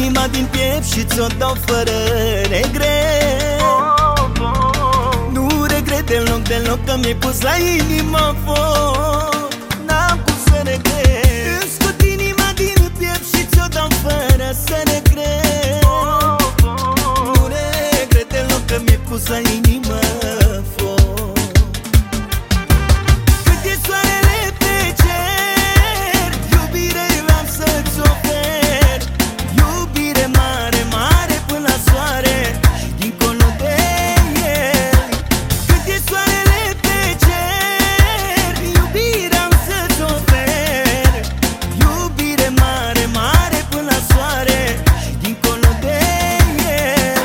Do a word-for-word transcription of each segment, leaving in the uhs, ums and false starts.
inima din piept și ți-o dau fără regret. Nu regret deloc, deloc că mi-ai pus la inimă foc. N-am cum să regret. Îmi scot inima din piept și ți-o dau fără să regret. Nu regret deloc că mi-ai pus la inimă foc. Cât e soarele pe cer, iubire vreau să-ți ofer. Iubire mare, mare până la soare și dincolo de el. Cât e soarele pe cer, iubire am să-ți ofer. Iubire mare, mare până la soare și dincolo de el.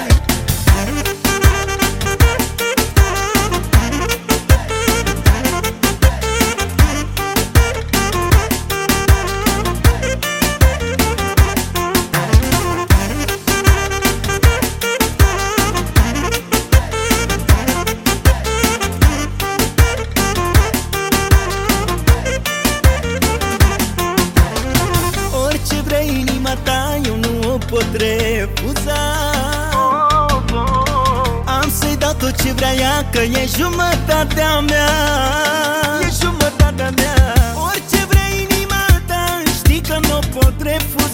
Orice vrea inima ta, eu nu o pot refuza. Am să-i dau tot ce vrea ea, că e jumătatea mea. E jumătatea mea. Orice vrea inima ta, știi că nu o pot refuza.